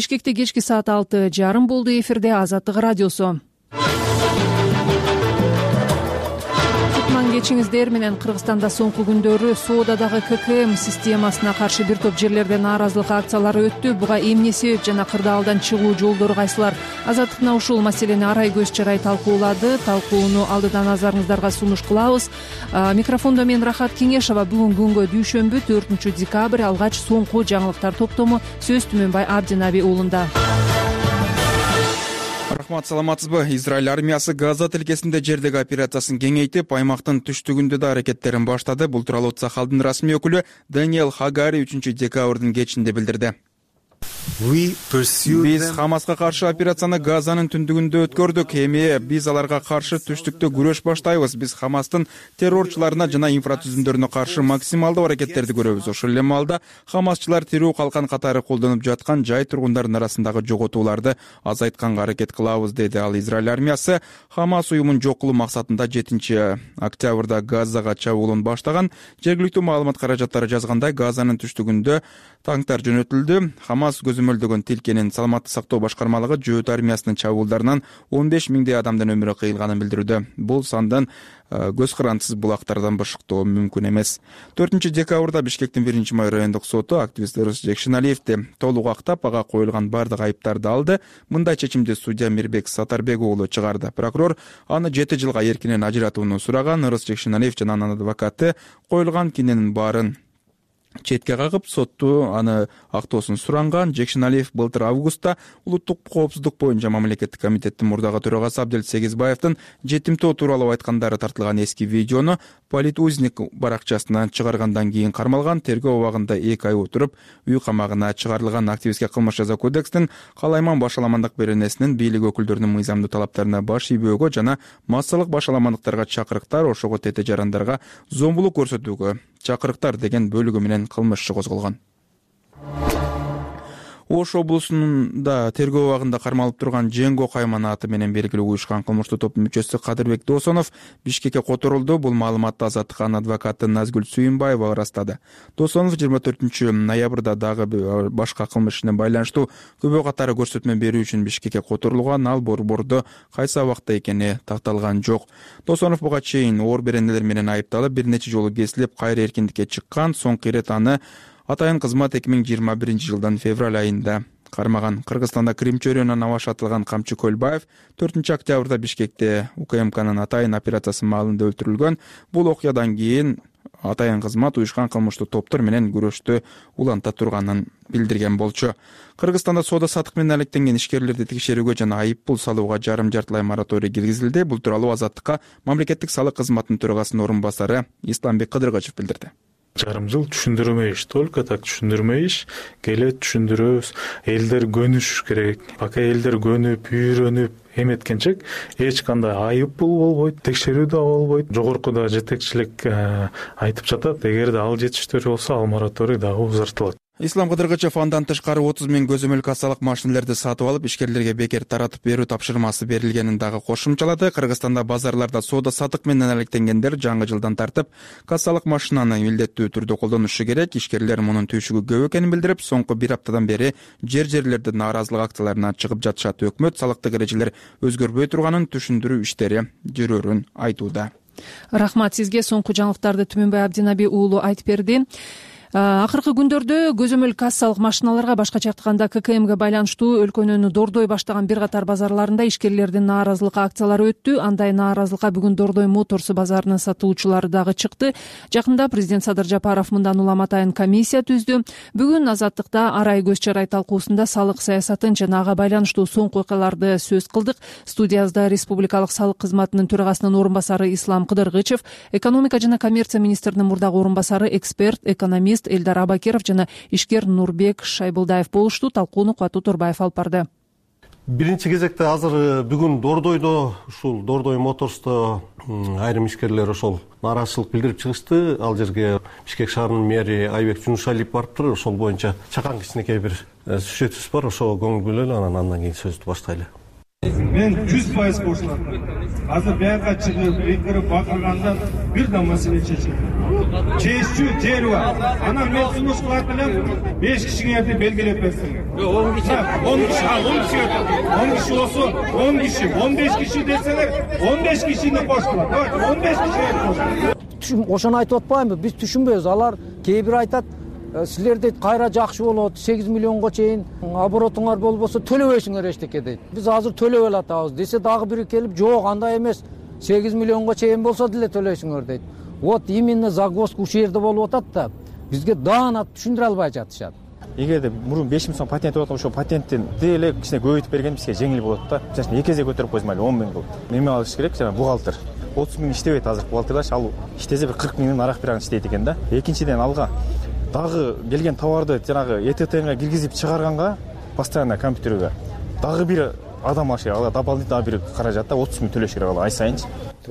Бишкекте кечки саат 6:30 болду. Эфирде Азаттык радиосу. Кечиңиздер менен. Кыргызстанда соңку күндөрү соодадагы ККМ системасына каршы бир топ жерлерде нааразылык акциялары өттү. Буга эмне себеп жана кырдаалдан чыгуу жолдору кайсылар? Азаттыкна ушул маселени арай көз чарай талкуулады. Талкууну алдыдан назарыңыздарга сунуш кылабыз. Микрофондо мен Рахат Кеңешова. Бүгүн күнгө дүйшөмбү 4 декабрь алгач соңку жаңылыктар топтому сөз Түмөнбай Абдинаби уулунда. Рахмат, саламатсызбы? Израиль армиясы Газа тилкесинде жердеги операциясын кеңейтип, аймактын түштүгүндө да аракеттерин баштады. Бул тууралуу Цахалдын расмий өкүлү Даниэл Хагари 3 декабрдын кечинде билдирди. Биз Хамаска каршы операцияны Газанын түндүгүндө өткөрдүк. Эми биз аларга каршы түштүктө күрөш баштайбыз. Биз Хамастын террорчуларына жана инфратүзүмдөрүнө каршы максималдуу аракеттерди көрөбүз. Ошол эле маалда Хамасчылар тирүү калкан катары колдонуп жаткан жай тургундардын арасындагы жоготууларды азайтканга аракет кылабыз, деди ал. Израиль армиясы Хамас уюмун жок кылуу максатында 7 октябрда Газага чабуулун баштаган. Жергиликтүү маалымат каражаттары жазгандай, Газанын түштүгүндө танктар жөнөтүлдү. Хамас көзөмөлдөгөн тилкенин саламаттык сактоо башкармалыгы жөөт армиясынын чабуулдарынан 15 миңдей адамдын өмүрү кыйылганын билдирүүдө. Бул сандан көз карандысыз булактардан бышыктоо мүмкүн эмес. 4 декабрда Бишкектин 1-май райондук соту активист Рустем Шеналиевди толук актап, ага коюлган бардык айыптарды алды. Мындай чечимди судья Мирбек Сатарбек уулу чыгарды. Прокурор аны 7 жылга эркинен ажыратууну сураган. Рустем Шеналиев жана анын адвокаты коюлган киненин баарын четке кагып, сотту аны актоосун суранган. Жекшеналиев былтыр августта улуттук коопсуздук боюнча мамлекеттик комитеттин мурдагы төрагасы Абдел Сегизбаевдин жетимтөө тууралуу айткандары тартылган эски видеону Политузник баракчасынан чыгаргандан кийин кармалган. Тергөө убагында 2 ай отуруп, үй камагына чыгарылган. Активистке кылмыш жаза кодекстин калайман башаламандык беренесинин бийлик өкүлдөрүнүн мыйзамдуу талаптарына баш ийбөөгө жана массалык башаламандыктарга чакырыктар, ошого тете жарандарга зомбулук көрсөтүүгө чакырыктар деген бөлүгү менен кылмыш иши козголгон. Ош облусунда тергөө убагында кармалып турган Женго Кайман аты менен белгилүү уюшкан кылмыштуу топтун мүчөсү Кадырбек Досонов Бишкекке которулду. Бул маалыматты Азаттыктын адвокаты Назгүл Сүйүнбаева ырастады. Досонов 24 ноябрда дагы башка кылмыш ишине байланыштуу көбө катары көрсөтмө берүү үчүн Бишкекке которулган. Ал борбордо кайсы абакта экени такталган жок. Досонов буга чейин оор беренелер менен айыпталып, бир нече жолу кесилип, кайра эркиндикке чыккан. Соңку ирет аны атайын кызмат 2021 жылдын февраль айында кармаган. Кыргызстанда Крим чөйрөнүнөн аваш атылган Камчы Көлбаев 4 октябрда Бишкекте УКМКнын атайын операциясы маалында өлтүрүлгөн. Бул окуядан кийин атайын кызмат уюшкан кылмыштуу топтор менен күрөштү уланта турганын билдирген болчу. Кыргызстанда соода саттык менен алектенген ишкерлерди текшерүүгө жана айып пул салууга жарым-жартылай мораторий киргизилди. Бул тууралуу Азаттыкка мамлекеттик салык кызматынын төрагасынын орун басары Исламбек Кыдыргачев билдирди. Жарым жыл түшүндүрмө иш, только так түшүндүрмө иш, келет түшүндүрөбүз. Элдер көнүш керек. Пока элдер көнүп, үйрөнүп эметкенче эч кандай айып пул болбойт, текшерүү да болбойт. Жогоркуда жетекчилик айтып жатат, эгерде ал жетиштирүү болсо, ал мораторий дагы узартылат. Ислам Кыдыргачев андан тышкары 30 миң көзөмөл кассалык машинелерди сатып алып, ишкерлерге бекер таратып берүү тапшырмасы берилгенин дагы кошумчалады. Кыргызстанда базарларда соода саттык менен алектенгендер жаңы жылдан тартып кассалык машинаны милдеттүү түрдө колдонушу керек. Ишкерлер мунун түйшүгү көп экенин билдирип, соңку 1 аптадан бери жер-жерлерде нааразылык акцияларына чыгып жатышат. Өкмөт салыктык эрежелер өзгөрбөй турганын, түшүндүрүү иштери жүрөрүн айтууда. Рахмат сизге. Соңку жаңылыктарды Түмөнбай Абдинаби уулу айтып берди. Акыркы күндөрдө көзөмөл кассалык машиналарга, башкача айтканда ККМге байланыштуу өлкөнүн Дордой баштаган бир катар базарларында ишкерлердин нааразылык акциялары өттү. Андай нааразылыкка бүгүн Дордой Моторс базарынын сатуучулары дагы чыкты. Жакында президент Садыр Жапаров мындан улам атайын комиссия түздү. Бүгүн Азаттыкта арай көз чарай талкуусунда салык саясатын жана ага байланыштуу соңку окуяларды сөз кылдык. Студиябызда Республикалык салык кызматынын төрагасынын орун басары Ислам Кыдыргычев, экономика жана коммерция министринин мурдагы орун басары, эксперт, экономист Элдар Абакиров жана ишкер Нурбек Шайбулдаев болушту. Талкууну Кубат Турбаев алып барды. Биринчи кезекте азыр бүгүн Дордойдо, ушул Дордой Моторсто айрым ишкерлер ошол нааразычылык билдирип чыгышты. Ал жерге Бишкек шаарынын мэри Айбек Жунушалиев барыптыр. Ошол боюнча чакан кичинекей бир сюжетибиз бар. Ошого көңүл бөлөлү, анан кийин сөздү баштайлы. Мен 100% кошулам. Азыр бияка чыгып, эйкирип бакырганда бир да маселе чечилди. Чечүү жери бар. Анан мен сунуш кылат элем 5 кишиңерди белгилеп берсеңер. 10 киши. 10 киши болсо 10 киши, 15 киши десеңер 15 кишини кошулат. Давайте 15 кишиге кошулат. Ошону айтып атпаймынбы? Биз түшүнбөйбүз. Алар кээ бир айтат, силер дейт кайра жакшы болот, 8 миллионго чейин оборотуңар болбосо төлөбөйсүңөр эчтеке дейт. Биз азыр төлөп элатабыз десе дагы бири келип, жок андай эмес, 8 миллионго чейин болсо деле төлөйсүңөр дейт. Вот именно загвоздка ушул жерде болуп атат да, бизге даана түшүндүрө албай жатышат. Эгерде мурун 5 миң сом патент болот, ошол патенттин деле кичине көбөйтүп берген бизге жеңил болот да. Мисалы 2 эсе көтөрүп койсо мейли 10 миң болот. Неме алыш керек, жана бухгалтер. 30 миң иштебейт азыр бухгалтерлар, ал иштесе бир 40 миңдин арак биран иштейт экен да. Экинчиден алга дагы келген товарды жанагы ЭТТга киргизип чыгарганга постоянно компьютерге дагы бир адам алыш керек. Ала дополнительно бир каражат да 30 миң төлөш керек ала ай сайынчы.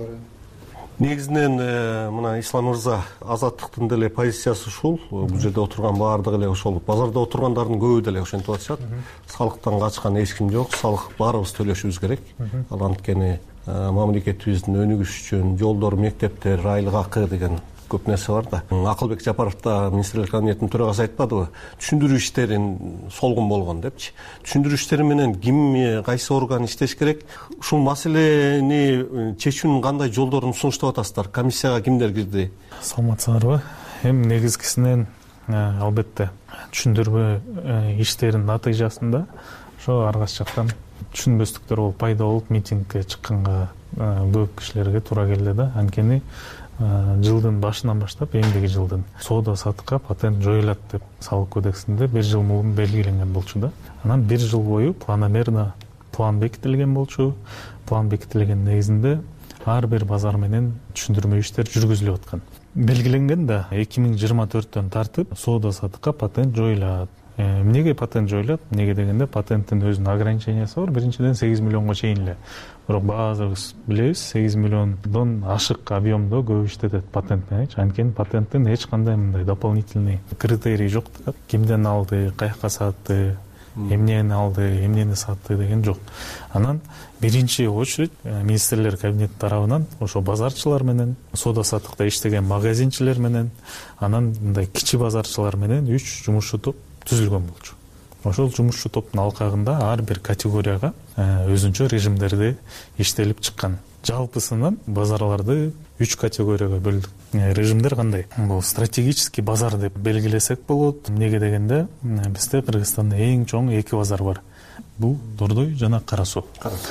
Негизинен мына Ислам мырза азаттыктын деле позициясы ушул. Бул жерде отурган баардыгы эле ошол базарда отургандардын көбү деле ошентип атышат. Салыктан качкан эч ким жок. Салык баарыбыз төлөшүбүз керек. Ал анткени мамлекетибиздин өнүгүшү үчүн жолдор, мектептер, айлык акы деген көп нерсе бар да. Акылбек Жапаров да министрлер кабинетинин төрагасы айтпадыбы? Түшүндүрүү иштерин солгун болгон депчи. Түшүндүрүү иштери менен ким, кайсы орган иштеш керек? Ушул маселени чечүүнүн кандай жолдорун сунуштап атасыздар? Комиссияга кимдер кирди? Саламатсыздарбы? Эми негизгисинен албетте түшүндүрүү иштеринин натыйжасында ошо ар кайсы жактан түшүнбөстүктөр болуп пайда болуп митингге чыкканга көп кишилерге туура келди да. Анткени жылдын башынан баштап эмдиги жылдын соода саттыкка патент жоюлат деп салык кодексинде 1 жыл мурун белгиленген болчу да. Анан 1 жыл бою планомерно план бекитилген болчу. План бекитилген негизинде ар бир базар менен түшүндүрмө иштер жүргүзүлүп аткан. Белгиленген да 2024-төн тартып соода саттыкка патент жоюлат. Эмнеге патент жоюлат? Эмнеге дегенде патенттин өзүнүн ограничениясы бар. Биринчиден 8 миллионго чейин эле. Бирок баазыбыз билебиз, 8 миллиондон ашык объемдо көп иштетет патент менен. Анткени патенттин эч кандай мындай дополнительный критерий жок да. Кимден алды, каяка сатты, эмнени алды, эмнени сатты деген жок. Анан биринчи очередь министрлер кабинети тарабынан ошо базарчылар менен, соода саттыкта иштеген магазинчилер менен, анан мындай кичи базарчылар менен 3 жумушчу топ түзүлгөн болчу. Ошол жумушчу топтун алкагында ар бир категорияга өзүнчө режимдерди иштелип чыккан. Жалпысынан базарларды 3 категорияга бөлдүк. Режимдер кандай? Бул стратегический базар деп белгилесек болот. Эмнеге дегенде бизде Кыргызстанда эң чоң 2 базар бар. Бул Дордой жана Кара Суу.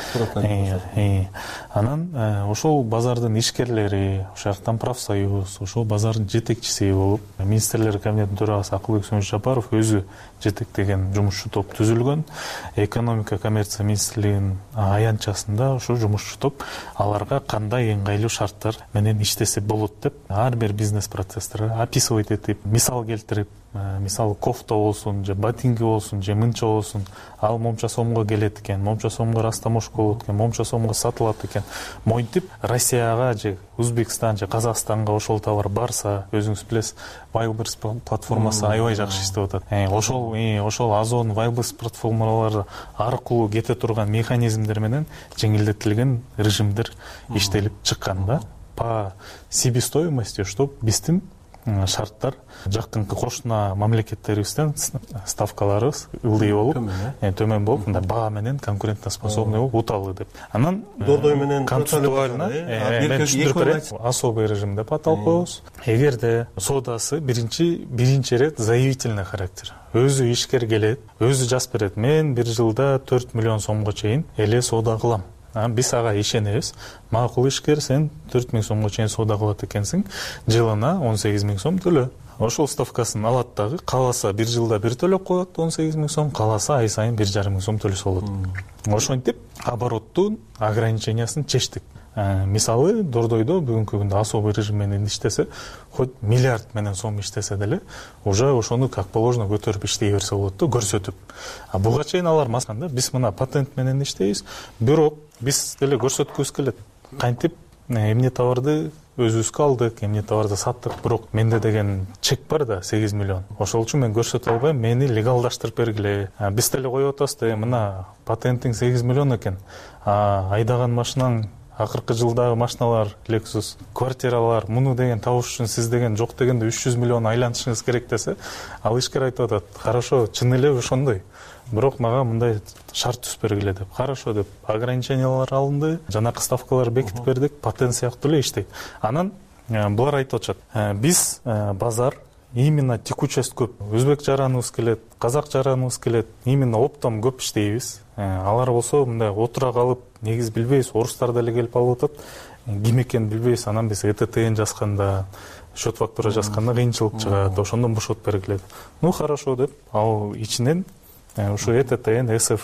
Анан ошол базардын ишкерлери, ошол жактан профсоюз, ошол базардын жетекчиси болуп, министрлер кабинетинин төрагасы Акылбек Жапаров өзү жетектеген жумушчу топ түзүлгөн. Экономика коммерция министрлигинин аянтчасында ошол жумушчу топ аларга кандай ыңгайлуу шарттар менен иштесе болот деп ар бир бизнес процесстерге описывать этип, мисал келтирип, мисалы кофта болсун, же ботинки болсун, же мынча болсун, ал момча сомго келет экен, момча сомго растаможка болот экен, момча сомго сатылат экен. Монтип Россияга же Өзбекстан же Казакстанга ошол товар барса, өзүңүз билесиз, Wildberries платформасы аябай жакшы иштеп атат. Ошол Озон, Wildberries платформалары аркылуу кете турган механизмдер менен жеңилдетилген режимдер иштелип чыккан да. По себестоимости, что биздин шарттар жакынкы кошуна мамлекеттерибизден ставкаларыбыз ылдый болуп, төмөн болуп, мындай баа менен конкурентоспособный болуп уталы деп. Анан Дордой менен концептуально особый режим деп аталып коебуз. Эгерде соодасы биринчи рет заявительный характер. Өзү ишкер келет, өзү жазып берет. Мен 1 жылда 4 миллион сомго чейин эле соода кылам. Биз ага ишенебиз. Макул ишкер, сен 4 миң сомго чейин соода кылат экенсиң, жылына 18 миң сом төлө. Ошол ставкасын алат дагы, каласа 1 жылда бир төлөп коет 18 миң сом, каласа ай сайын 1,5 миң сом төлөсө болот. Ошентип обороттун ограничениясын чечтик. Мисалы Дордойдо бүгүнкү күндө особый режим менен иштесе, хоть миллиард менен сом иштесе деле, уже ошону как положено көтөрүп иштей берсе болот да, көрсөтүп. Буга чейин алар масканда биз мына патент менен иштейбиз, бирок биз деле көрсөткүбүз келет. Кантип эмне товарды өзүбүзгө алдык, эмне товарды саттык, бирок менде деген чек бар да 8 миллион. Ошол үчүн мен көрсөтө албайм, мени легалдаштырып бергиле. Биз деле коюп атабыз, мына патентиң 8 миллион экен. Айдаган машинаң акыркы жылдагы машиналар, Lexus, квартиралар, муну деген табыш үчүн сиз деген жок дегенде 300 миллион айлантышыңыз керек десе, ал ишкер айтып атат, хорошо, чын эле ошондой. Бирок мага мындай шарт түзүп бергиле деп. Хорошо деп ограничениялар алынды, жанакы ставкалар бекитип бердик, патент сыяктуу эле иштейт. Анан булар айтып атышат. Биз базар именно текучесть көп. Өзбек жараныбыз келет, казак жараныбыз келет, именно оптом көп иштейбиз. Алар болсо мындай отура калып, негиз билбейбиз, орустар деле келип алып атат. Ким экенин билбейбиз, анан биз ЭТТН жазганда, счет фактура жазганда кыйынчылык чыгат, ошондон бошотуп бергиле. Ну хорошо деп, ал ичинен ушу ЭТТН, СФ,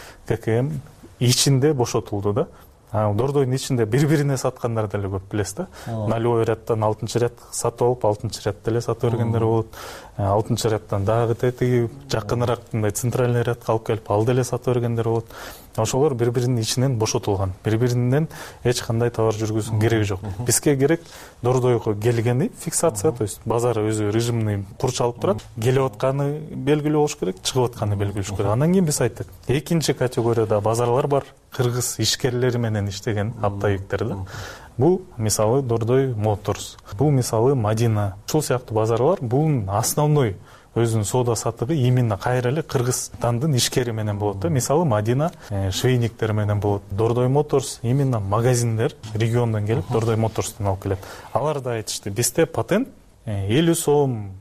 ККМ ичинде бошотулду да. Дордойдун ичинде бири-бирине саткандар деле көп билесиз да. Налевой рядтан 6-чы ряд сатып алып, 6-чы ряд деле сатып бергендер болот. 6-чы рядтан дагы тетиги жакыныраак мындай центральный рядка алып келип, ал деле сатып бергендер болот. Ошолор бири-биринин ичинен бошотулган. Бири-биринен эч кандай товар жүргүзүүнүн кереги жок. Бизге керек Дордойго келгени фиксация, то есть базар өзү режимный курчалып турат. Келип атканы белгилүү болуш керек, чыгып атканы белгилүү болуш керек. Андан кийин биз айттык, экинчи категорияда базарлар бар, кыргыз ишкерлери менен иштеген оптовиктер да. Бул мисалы Дордой Моторс, бул мисалы Мадина. Ушул сыяктуу базарлар бул основной өзүнүн соода саттыгы именно кайра эле Кыргызстандын ишкери менен болот да. Мисалы Мадина швейниктер менен болот. Дордой Моторс именно магазиндер региондон келип Дордой Моторстон алып келет. Алар да айтышты, бизде патент 50 сом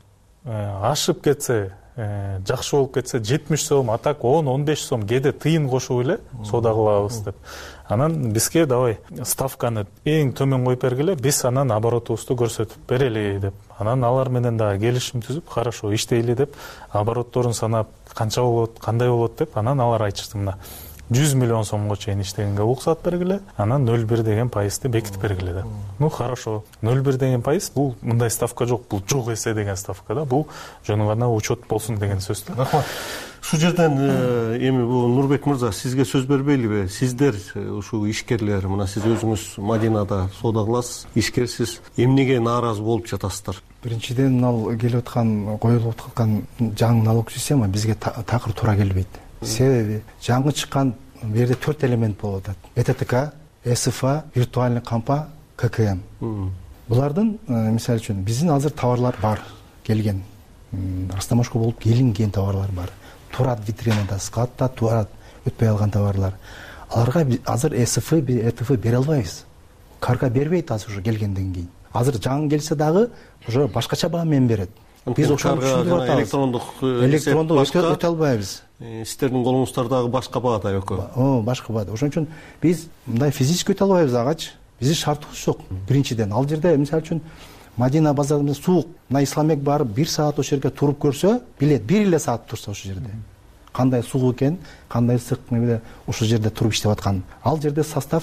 ашып кетсе, жакшы болуп кетсе 70 сом, а так 10-15 сом кээде тыйын кошуп эле соода кылабыз деп. Анан бизге давай ставканы эң төмөн коюп бергиле, биз анан оборотубузду көрсөтүп берели деп. Анан алар менен дагы келишим түзүп, хорошо иштейли деп, оборотторун санап, канча болот, кандай болот деп, анан алар айтышты, мына 100 миллион сомго чейин иштегенге уруксат бергиле, анан 0,1 деген пайызды бекитип бергиле деп. Ну хорошо, 0,1 деген пайыз, бул мындай ставка жок, бул жок эсе деген ставка да, бул жөн гана учет болсун деген сөз да. Ушул жерден эми бул Нурбек мырза, сизге сөз бербейлиби? Сиздер ушул ишкерлер, мына сиз өзүңүз Мадинада соода кыласыз, ишкерсиз, эмнеге нааразы болуп жатасыздар? Биринчиден, ал келип аткан, коюлуп аткан жаңы налог система бизге такыр туура келбейт. Себеби жаңы чыккан бул жерде 4 элемент болуп атат. ЭТТК, СФА, виртуальный кампа, ККМ. Булардын мисалы үчүн биздин азыр товарлар бар, келген. Растамашка болуп келинген товарлар бар. Турат витринада, складта турат, өтпөй алган товарлар. Аларга азыр СФ, ЭТФ бере албайбыз. Карга бербейт азыр уже келгенден кийин. Азыр жаңы келсе дагы уже башкача баа менен берет. Биз ошону түшүндүрүп атабыз. Электрондук өтө албайбыз. Сиздердин колуңуздардагы башка баада экөө. Башка баада. Ошон үчүн биз мындай физически өтө албайбыз агачы. Биздин шартыбыз жок. Биринчиден, ал жерде мисалы үчүн Мадина базарында суук, мына Исламбек барып 1 саат ошол жерге туруп көрсө, билет 1 эле саат турса ошол жерде. Кандай суук экен, кандай ысык, мебеле ошол жерде туруп иштеп аткан. Ал жерде состав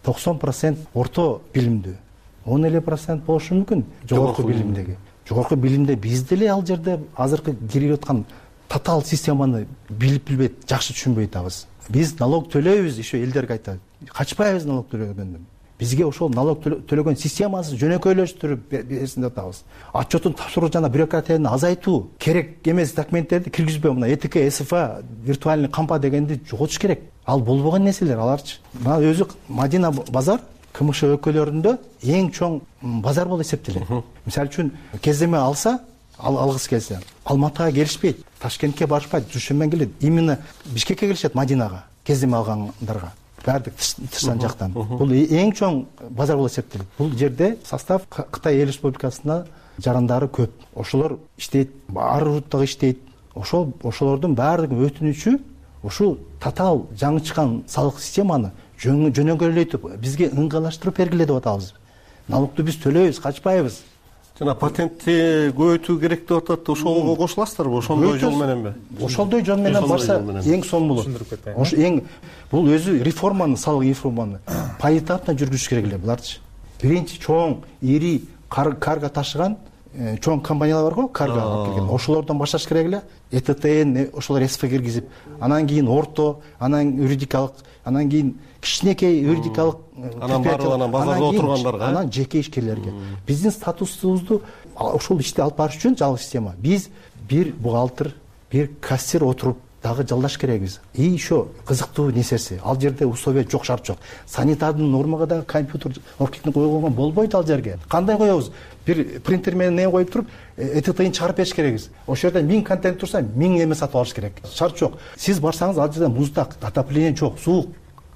90% орто билимдүү. 10 эле процент болушу мүмкүн жогорку билимдеги. Жогорку билимде биз деле ал жерде азыркы кирип аткан татаал системаны билбейт, жакшы түшүнбөй атабыз. Биз налог төлөйбүз, ишо элдерге айтат. Качпайбыз налог төлөгөндөн. Бизге ошол налог төлөгөн системасы жөнөкөйлөштүрүп берсин деп атабыз. Отчетун тапшыруу жана бюрократияны азайтуу, керек эмес документтерди киргизбөө, мына ЭТК, СФА, виртуальный кампа дегенди жоготуш керек. Ал болбогон нерселер аларчы. Мына өзү Мадина базар КМШ өлкөлөрүндө эң чоң базар болуп эсептелет. Мисалы үчүн кездеме алса, алгысы келсе, Алматыга келишпейт, Ташкентке барышпайт, Дүйшөмбүдөн келет. Именно Бишкекке келишет Мадинага, кездеме алгандарга. Бардык тышкан жактан. Бул эң чоң базар болуп эсептелет. Бул жерде состав Кытай Эл Республикасына жарандары көп. Ошолор иштейт, ар руттагы иштейт. Ошолордун баардыгы өтүнүчү ушул татаал жаңы чыккан салык системаны жөнөкөйлөйтүп, бизге ыңгайлаштырып бергиле деп атабыз. Налогду биз төлөйбүз, качпайбыз. Жана патентти көбөйтүү керек деп атат. Ошого кошуласыздарбы? Ошондой жол мененби? Ошондой жол менен барса эң сонун болот. Ошо эң бул өзү реформаны, салык реформаны поэтапно жүргүзүш керек эле буларчы. Биринчи чоң, ири карга ташыган чоң компаниялар бар го, карго алып келген. Ошолордон башташ керек эле. ЭТТН ошолор СФ киргизип, анан кийин орто, анан юридикалык, анан кийин кичинекей юридикалык, анан базарда отургандарга, анан жеке ишкерлерге. Биздин статусубузду ошол ишти алып барыш үчүн жалгыз система. Биз бир бухгалтер, бир кассир отуруп дагы жалдаш керекбиз. И еще кызыктуу нерсеси, ал жерде условия жок, шарт жок. Санитардын нормага дагы компьютер окитни койгонго болбойт ал жерге. Кандай коебуз? Бир принтер менен не коюп туруп, ЭТТны чыгарып бериш керекбиз. Ошол жерде 1000 контент турса, 1000 эме сатып алыш керек. Шарт жок. Сиз барсаңыз ал жерде муздак, отопление жок, суук.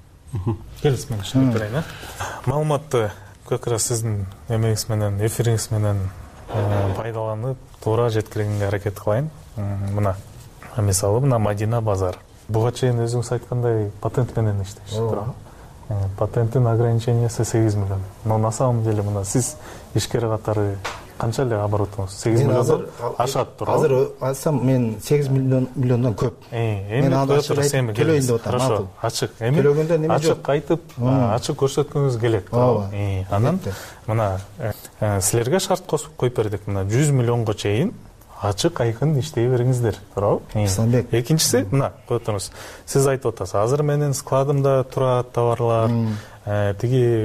Келиңиз, мен түшүнүп берейин. Маалыматты как раз сиздин эмеңиз менен, эфириңиз менен пайдаланып, туура жеткиргенге аракет кылайын. Мына мисалы, мына Мадина базар. Буга чейин өзүңүз айткандай патент менен иштейсиз, туурабы? Патенттин ограничениясы 8 миллион. Но на самом деле мына сиз ишкер катары канча эле оборотуңуз? 8 миллиондон ашат, туурабы? Азыр айтсам мен 8 миллиондон көп. Мен аны төлөйүн деп атам. Хорошо, ачык. Эми төлөгөндө неме жок? Ачык айтып, ачык көрсөткүңүз келет, туурабы? Анан мына силерге шарт коюп бердик, мына 100 миллионго чейин ачык айкын иштей бериңиздер, туурабы? Исламбек. Экинчиси, мына коюп туруңуз. Сиз айтып атасыз, азыр менин складымда турат товарлар, тиги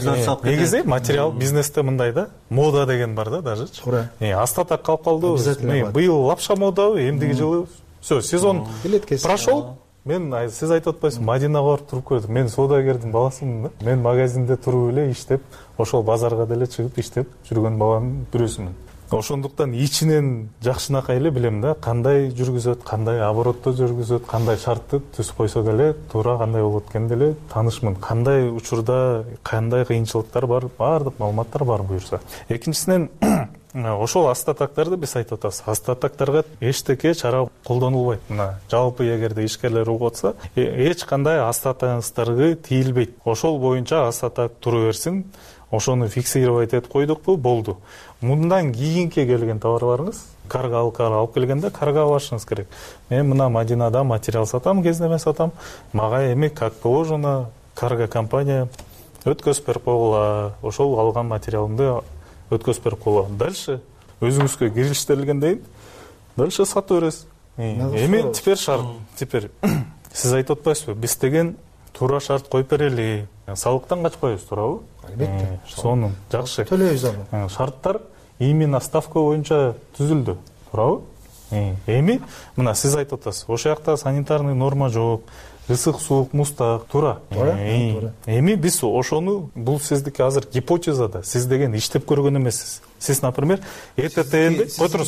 негизи материал бизнесте мындай да, мода деген бар да, даже. Астатак калып калды. Быйыл лапша модабы, эмдиги жылы всё, сезон прошел. Мен сиз айтып атпайсызбы, Мадинага барып туруп көрдүм. Мен соодагердин баласымын да. Мен магазинде туруп эле иштеп, ошол базарга деле чыгып иштеп жүргөн баланын бирөөсүмүн. Ошондуктан ичинен жакшынакай эле билем да, кандай жүргүзөт, кандай оборотто жүргүзөт, кандай шартты түзүп койсок эле туура кандай болот экенин деле таанышмын. Кандай учурда кандай кыйынчылыктар бар, баардык маалыматтар бар буюрса. Экинчисинен ошол астатактарды биз айтып атабыз. Астатактарга эчтеке чара колдонулбайт. Мына жалпы эгерде ишкерлер угуп атса, эч кандай астатаңыздарды тийилбейт. Ошол боюнча астатак тура берсин. Ошону фиксировать этип койдукпу, болду. Мындан кийинки келген товарларыңыз, карга алып келгенде карга алышыңыз керек. Мен мына Мадинада материал сатам, кездеме сатам. Мага эми как положено карга компания өткөзүп берип койгула. Ошол алган материалымды өткөзүп берип койгула. Дальше өзүңүзгө кирилиштирилгенден кийин дальше сатып бересиз. Эми теперь шарт, теперь сиз айтып атпайсызбы, биз деген туура шарт коюп берели. Салыктан качпайбыз, туурабы? Албетте. Сонун жакшы. Төлөйбүз аны. Шарттар именно ставка боюнча түзүлдү, туурабы? Эми мына сиз айтып атасыз, ошол жакта санитарный норма жок, ысык суук муздак, туура. Эми биз ошону, бул сиздики азыр гипотеза да, сиз деген иштеп көргөн эмессиз. Сиз, например, ЭТТНди котуруңуз.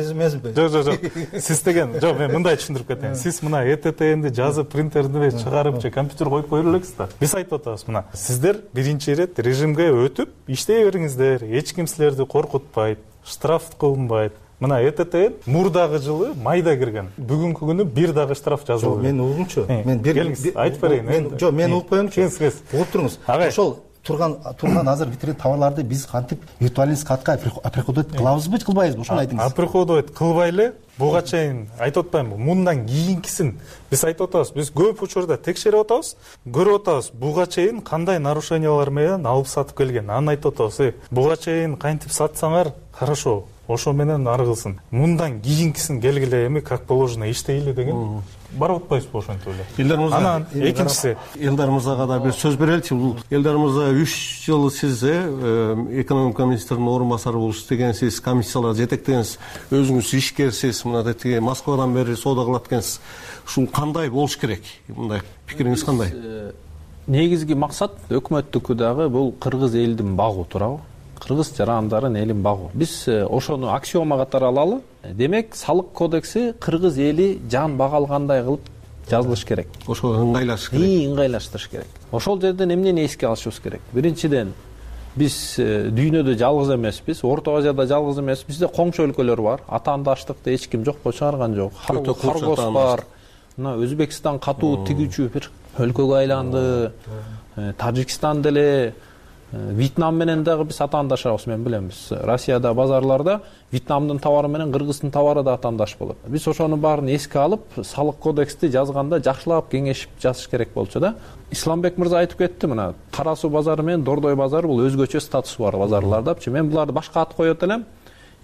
Жок. Сиз деген, жок, мен мындай түшүндүрүп кетейин. Сиз мына ЭТТНди жазып, принтерди чыгарып, же компьютер коюп койо элексиз да. Биз айтып атабыз, мына сиздер биринчи ирет режимге өтүп, иштей бериңиздер. Эч ким силерди коркутпайт, штраф кылынбайт. Мына ЭТТН мурдагы жылы майда кирген. Бүгүнкү күнү бир дагы штраф жазылды. Мен угумчу. Мен бир айтып берейин. Жок, мен угуп коеюмчу. Угуп туруңуз. Ошол турган азыр витрин товарларды биз кантип виртуальный складка оприходовать кылабызбы, кылбайбызбы? Ошону айтыңыз. Оприходовать кылбай эле буга чейин айтып атпаймынбы? Мындан кийинкисин биз айтып атабыз. Биз көп учурда текшерип атабыз, көрүп атабыз. Буга чейин кандай нарушениялар менен алып сатып келген. Аны айтып атабыз. Буга чейин кантип сатсаңар, хорошо. Ошо менен ары кылсын. Мындан кийинкисин келгиле, эми как положено иштейли деген барып атпайсызбы ошентип эле? Элдар мырза, анан экинчиси Элдар мырзага да бир сөз береличи. Бул Элдар мырза 3 жыл сиз экономика министринин орун басары болуп иштегенсиз, комиссиялар жетектегенсиз, өзүңүз ишкерсиз, мына тиги Москвадан бери соода кылат экенсиз. Ушул кандай болуш керек? Мындай пикириңиз кандай? Негизги максат өкмөттүкү дагы бул кыргыз элдин багуу, туурабы? Кыргыз жарандарын элин багуу. Биз ошону аксиома катары алалы. Демек, салык кодекси кыргыз эли жан бага алгандай кылып жазылыш керек. Ошо ыңгайлаш керек. Ыңгайлаштырыш керек. Ошол жерден эмнени эске алышыбыз керек? Биринчиден, биз дүйнөдө жалгыз эмеспиз, Орто Азияда жалгыз эмеспиз. Бизде коңшу өлкөлөр бар. Атаандаштыкты эч ким жокко чыгарган жок. Харгос бар. Мына Өзбекстан катуу тигүүчү бир өлкөгө айланды. Тажикстан деле, Вьетнам менен дагы биз атаандашабыз, мен билем. Биз Россияда базарларда Вьетнамдын товары менен Кыргыздын товары да атаандаш болот. Биз ошонун баарын эске алып, салык кодексти жазганда жакшылап кеңешип жазыш керек болчу да. Исламбек мырза айтып кетти, мына Кара суу базары менен Дордой базары бул өзгөчө статусу бар базарлардачы. Мен буларды башка ат коет элем.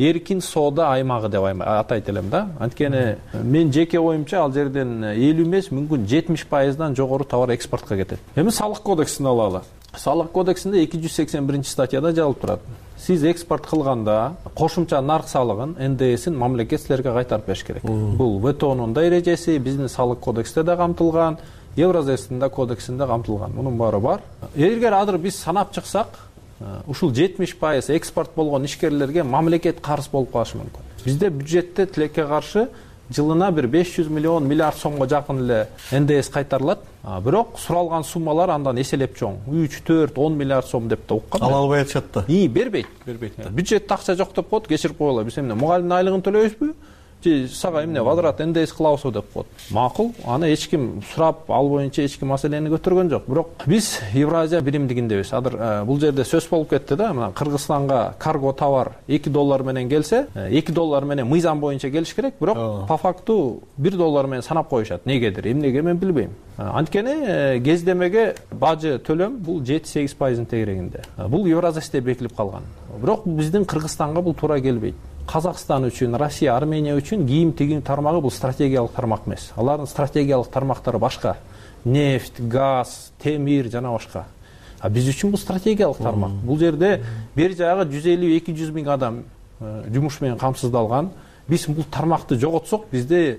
эркин соода аймагы деп атайт элем да. Анткени мен жеке оюмча ал жерден 50 эмес, мүмкүн 70%дан жогору товар экспортко кетет. Эми салык кодексин алалы. Салык кодексинде 281 статьяда жазылып турат. Сиз экспорт кылганда кошумча нарк салыгын, НДСин мамлекет силерге кайтарып бериш керек. Бул ВТОнун да эрежеси, биздин салык кодексте да камтылган, Евразиялык да кодексинде камтылган. Мунун баары бар. Эгер азыр биз санап чыксак, ушул 70% экспорт болгон ишкерлерге мамлекет карыз болуп калышы мүмкүн. Бизде бюджетте тилекке каршы жылына бир 500 миллион миллиард сомго жакын эле НДС кайтарылат. Бирок суралган суммалар андан эселеп чоң. 3, 4, 10 миллиард сом деп да уккан. Ала албай атышат да. Бербейт. Бюджетте акча жок деп коет, кечирип коелу. Биз эмне мугалимдин айлыгын төлөйбүзбү? Же сага эмне возврат НДС кылабызбы деп коет. Макул, аны эч ким сурап, ал боюнча эч ким маселени көтөргөн жок. Бирок биз Евразия биримдигиндебиз. Азыр бул жерде сөз болуп кетти да, мына Кыргызстанга карго товар $2 менен келсе, $2 менен мыйзам боюнча келиш керек, бирок по факту $1 менен санап коюшат. Негедир, эмнеге мен билбейм. Анткени кездемеге бажы төлөм бул 7-8% тегерегинде. Бул Евразияда бекилип калган. Бирок биздин Кыргызстанга бул туура келбейт. Казакстан үчүн, Россия, Армения үчүн кийим тигин тармагы бул стратегиялык тармак эмес. Алардын стратегиялык тармактары башка. Нефть, газ, темир жана башка. Биз үчүн бул стратегиялык тармак. Бул жерде бер жагы 150-200 миң адам жумуш менен камсыздалган. Биз бул тармакты жоготсок, бизде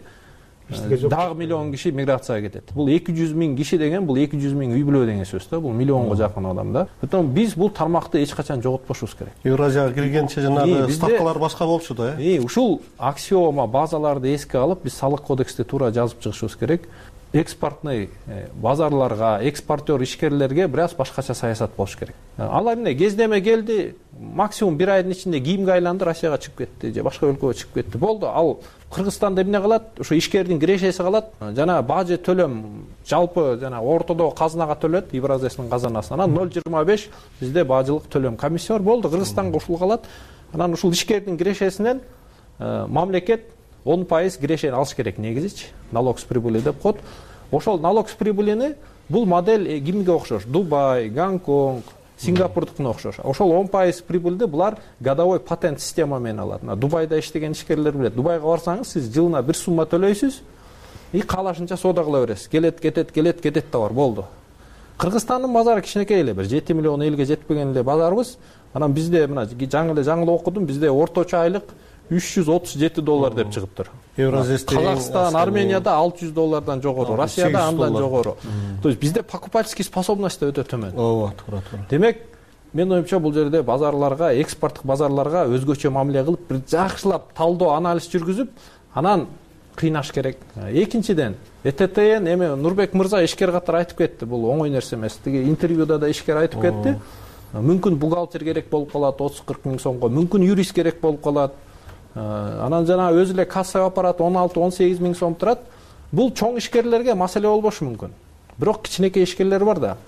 дагы миллион киши миграцияга кетет. Бул 200 миң киши деген, бул 200 миң үй бүлө деген сөз да. Бул миллионго жакын адам да. Поэтому биз бул тармакты эч качан жоготпошубуз керек. Евразияга киргенче жанагы ставкалар башка болчу да, ушул аксиома базаларды эске алып, биз салык кодексте туура жазып чыгышыбыз керек. Экспортный базарларга, экспортер ишкерлерге бир аз башкача саясат болуш керек. Алар эмне кездеме келди, максимум бир айдын ичинде кийимге айланды, Россияга чыгып кетти же башка өлкөгө чыгып кетти. Болду, ал Кыргызстанда эмне кылат? Ошо ишкердин кирешеси калат. Жана бажы төлөм жалпы жана ортодо казынага төлөт, Евразиянын казанасына 0,25 бизде бажылык төлөм комиссия бар. Болду, Кыргызстанга ушул калат. Анан ушул ишкердин кирешесинен мамлекет 10% кирешени алыш керек негизичи. Налог с прибыли деп коет. Ошол налог с прибылини бул модель кимге окшош? Дубай, Гонконг, Сингапурдукуна окшош. Ошол 10% прибыльди булар годовой патент система менен алат. Дубайда иштеген ишкерлер билет. Дубайга барсаңыз, сиз жылына бир сумма төлөйсүз, каалашынча соода кыла бересиз. Келет да бар, болду. Кыргызстандын базары кичинекей эле, бир 7 миллион элге жетпеген эле базарыбыз. Анан бизде мына жаңы окудум, бизде орточо айлык $337 деп чыгыптыр. Казакстан, Арменияда $600 жогору, Россияда андан жогору. То есть бизде покупательский способность да өтө төмөн. Туура. Демек, мен оюмча бул жерде базарларга, экспорттук базарларга өзгөчө мамиле кылып, бир жакшылап талдоо, анализ жүргүзүп, анан кыйнаш керек. Экинчиден, ЭТТН эми Нурбек мырза ишкер катары айтып кетти, бул оңой нерсе эмес. Тиги интервьюда да ишкер айтып кетти. Мүмкүн бухгалтер керек болуп калат 30-40 миң сомго, мүмкүн юрист керек болуп калат. Анан жана өзү эле кассага аппарат 16-18 миң сом турат. Бул чоң ишкерлерге маселе болбошу мүмкүн. Бирок кичинекей ишкерлер бар да.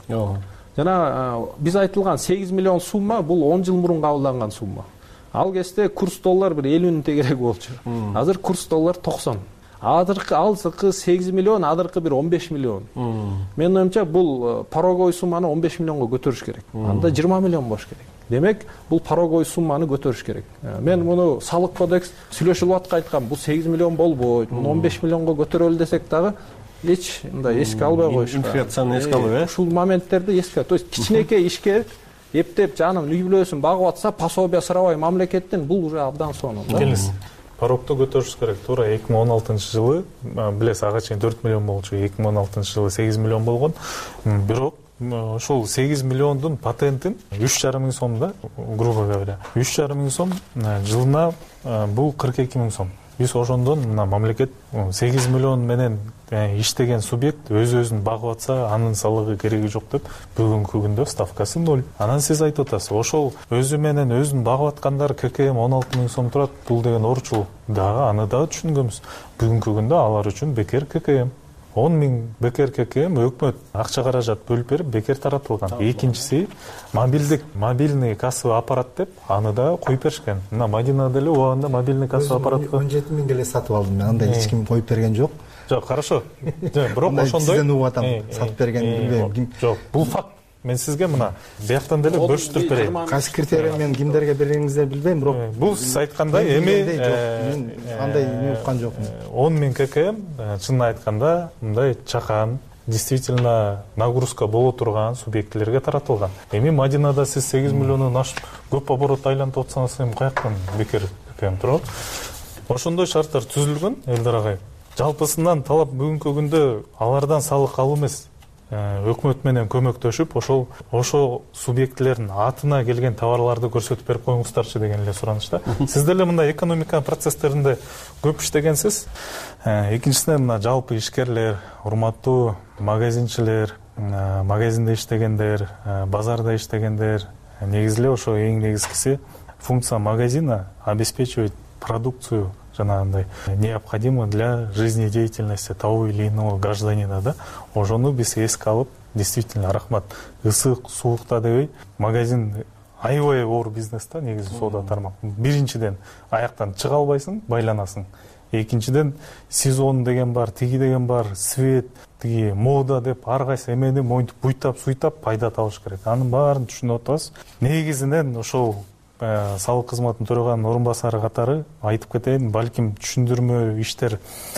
Жана биз айтылган 8 миллион сумма бул 10 жыл мурун кабылданган сумма. Ал кезде курс доллар бир 50-нин тегереги болчу. Азыр курс доллар 90. Алсыкы 8 миллион, адыркы бир 15 миллион. Мен оюмча бул пороговый сумманы 15 миллионго көтөрүш керек. Анда 20 миллион болуш керек. Демек, бул пороговый сумманы көтөрүш керек. Мен муну салык кодекс сүйлөшүлүп аткан айткам, бул 8 миллион болбойт, муну 15 миллионго көтөрөлү десек дагы эч мындай эске албай коюш. Инфляцияны эске алып, ушул моменттерди эске. То есть кичинекей ишкер эптеп жанын үй бүлөсүн багып атса, пособия сурабай мамлекеттен бул уже абдан сонун да. Келиңиз. Порогду көтөрүш керек. Туура 2016-жылы билесиз ага чейин 4 миллион болчу, 2016-жылы 8 миллион болгон. Бирок ошол 8 миллиондун патентин 3,5 миң сом да, грубо говоря. 3,5 миң сом жылына бул 42 миң сом. Биз ошондон мамлекет 8 миллион менен иштеген субъект өзүн багып атса, анын салыгы кереги жок деп бүгүнкү күндө ставкасы 0. Анан сиз айтып атасыз, ошол өзү менен өзүн багып аткандар ККМ 16 миң сом турат. Бул деген орчул. Дагы аны дагы түшүнгөнбүз. Бүгүнкү күндө алар үчүн бекер ККМ. 10 миң бекер ККМ өкмөт акча каражат бөлүп берип бекер таратылган. Экинчиси мобильный кассовый аппарат деп аны да коюп беришкен. Мына Мадинада эле убагында мобильный кассовый аппаратты 17 миңге эле сатып алдым мен. Андай эч ким коюп берген жок. Жок, хорошо. Бирок ошондой сизден угуп атам, сатып берген билбейм. Жок, бул факт. мен сизге мына бияктан деле бөлүштүрүп берейин. Кайсы критерий менен кимдерге бергениңизди билбейм, бирок бул сиз айткандай эми мен андай эме уккан жокмун. 10 000 ККМ чынын айтканда мындай чакан, действительно нагрузка боло турган субъектилерге таратылган. Эми Мадинада сиз 8 миллиондон ашып көп оборот айлантып атсаңыз, эми каяктан бекер ККМ турат? Ошондой шарттар түзүлгөн, Элдар агай. Жалпысынан талап бүгүнкү күндө алардан салык алуу эмес, өкмөт менен көмөктөшүп, ошол субъектилердин атына келген товарларды көрсөтүп берип коюңуздарчы деген эле суранычта. Сиз деле мындай экономика процесстеринде көп иштегенсиз. Экинчисинен мына жалпы ишкерлер, урматтуу магазинчилер, магазинде иштегендер, базарда иштегендер, негизи эле ошо эң негизгиси функция магазина обеспечивать продукцию жанагындай необходимо для жизнедеятельности того или иного гражданина, да. Ошону биз эске алып, действительно рахмат. Ысык, суукта дебей, магазин аябай оор бизнес да, негизи соода тармак. Биринчиден аяктан чыга албайсың, байланасың. Экинчиден сезон деген бар, тиги деген бар, свет, тиги мода деп ар кайсы эмени моинтип буйтап, суйтап пайда табыш керек. Анын баарын түшүнүп атабыз. Негизинен ошол салык кызматынын төрагасынын орун басары катары айтып кетейин, балким түшүндүрмө иштер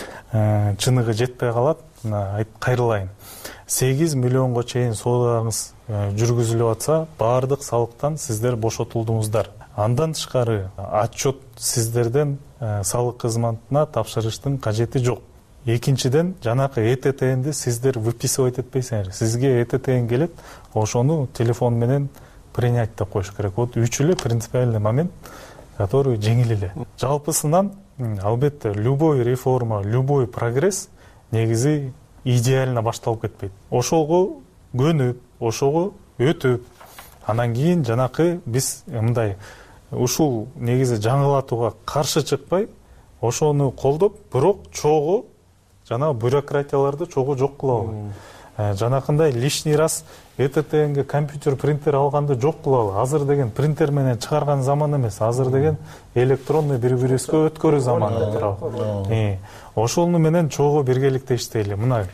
чыныгы жетпей калат. Кайрылайын. 8 миллионго чейин соодаңыз жүргүзүлүп атса, баардык салыктан сиздер бошотулдуңуздар. Андан тышкары отчет сиздерден салык кызматына тапшырыштын кажети жок. Экинчиден, жанакы ЭТТНди сиздер выписывать этпейсиңер. Сизге ЭТТН келет, ошону телефон менен принять деп коюш керек. Вот үч эле принципиальный момент, который жеңил эле. Жалпысынан, албетте, любой реформа, любой прогресс негизи идеально башталып кетпейт. Ошого көнүп, ошого өтүп, анан кийин жанакы биз мындай ушул негизи жаңылатууга каршы чыкпай, ошону колдоп, бирок чогуу жана бюрократияларды чогуу жок кылабы. Жанакындай лишний раз ЭТТНге компьютер, принтер алганды жок кылабы. Азыр деген принтер менен чыгарган заман эмес. Азыр деген электронный бири-бирибизге өткөрүү заманы турабы. Ошону менен чогуу биргеликте иштейли. Мына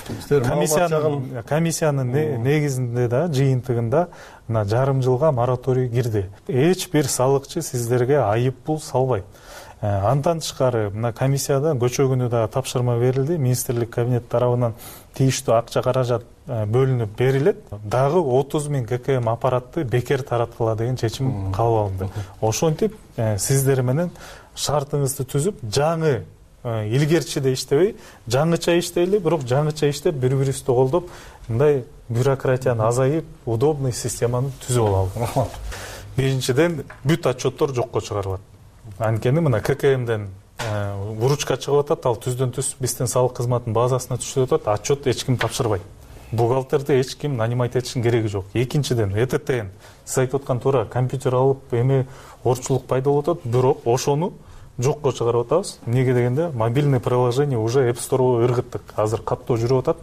комиссиянын негизинде да, жыйынтыгында мына жарым жылга мораторий кирди. Эч бир салыкчы сиздерге айып пул салбайт. Андан тышкары мына комиссияда көчө күнү да тапшырма берилди. Министрлик кабинет тарабынан тийиштүү акча каражат бөлүнүп берилет. Дагы 30 000 ККМ аппаратты бекер тараткыла деген чечим кабыл алынды. Ошентип сиздер менен шартыңызды түзүп, жаңы илгерчиде иштебей, жаңыча иштейли, бирок жаңыча иштеп, бири-бирибизди колдоп, мындай бюрократияны азайып, удобный системаны түзүп алалы. Биринчиден, бүт отчеттор жокко чыгарылат. Анткени мына ККМден выручка чыгып атат, ал түздөн-түз биздин салык кызматынын базасына түшүп атат, отчет эч ким тапшырбайт. Бухгалтерди эч ким нанимать этиштин кереги жок. Экинчиден, ЭТТН, сиз айтып аткан туура, компьютер алып, эми орчулук пайда болуп атат, бирок ошону жокко чыгарып атабыз. Эмнеге дегенде, мобильный приложение уже App Store'го ыргыттык. Азыр каттоо жүрүп атат.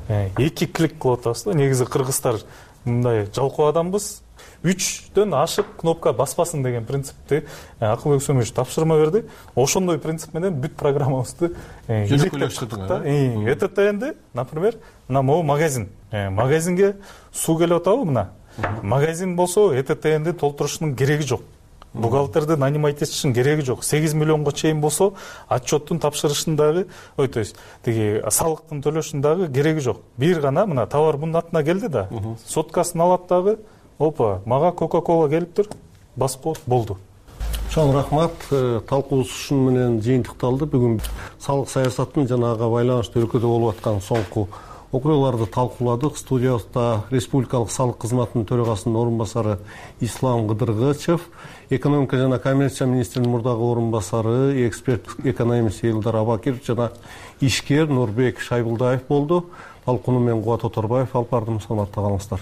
2 клик кылып атабыз да. Негизи кыргыздар мындай жалкоо адамбыз. 3дөн ашык кнопка баспасын деген принципти Акылбек Сөмөш тапшырма берди. Ошондой принцип менен бүт программабызды илектиrdик да. ЭТТНди, например, мына могу магазин. Магазинге суу келип атабы мына. Магазин болсо ЭТТНди толтурушунун кереги жок. Бухгалтерди нанимать этиштин кереги жок. 8 миллионго чейин болсо отчеттун тапшырышындагы, то есть тиги салыктын төлөшүндагы кереги жок. Бир гана мына товар мунун атына келди да, соткасын алат дагы, опа, мага Coca-Cola келиптир, басып болду. Чоң рахмат. Талкуубуз ушун менен жыйынтыкталды. Бүгүн салык саясатынын жанага байланыштуу өлкөдө болуп аткан соңку окуяларды талкууладык. Студиябызда Республикалык салык кызматынын төрагасынын орун басары Ислам Кыдыргычев, экономика жана коммерция министринин мурдагы орун басары, эксперт экономист Элдар Абакиров жана ишкер Нурбек Шайбулдаев болду. Талкууну мен Кубат Оторбаев алып бардым. Саламатта калыңыздар.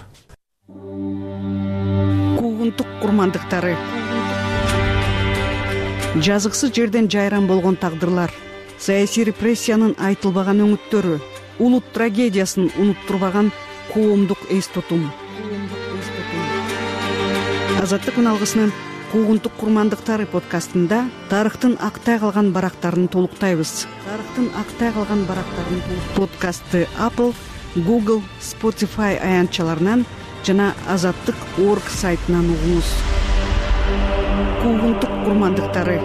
Куугунтук курмандыктары. Жазыксыз жерден жайран болгон тагдырлар, саясий репрессиянын айтылбаган өңүттөрү, улут трагедиясын унуттурбаган коомдук эс тутум. Азаттык үналгысынын Куугунтук курмандыктары подкастында тарыхтын актай калган барактарын толуктайбыз. Подкастты Apple, Google, Spotify аянтчаларынан жана azattik.org сайтынан угуңуз. Куугунтук курмандыктары.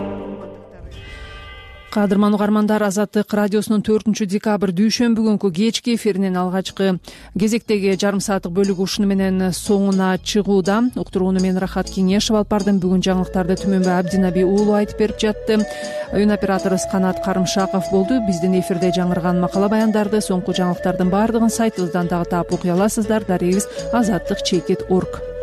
Кадырман угармандар, Азаттык радиосунун 4-декабрь дүйшөмбү күнкү кечки эфиринин алгачкы кезектеги жарым сааттык бөлүгү ушуну менен соңуна чыгууда. Уктурууну мен Рахат Кеңешов алып бардым. Бүгүн жаңылыктарды Түмөнбай Абдинаби уулу айтып берип жатты. Үн операторубуз Канат Карымшаков болду. Биздин эфирде жаңырган макала баяндарды, соңку жаңылыктардын баардыгын сайтыбыздан дагы таап окуй аласыздар. Дарегибиз azattik.org.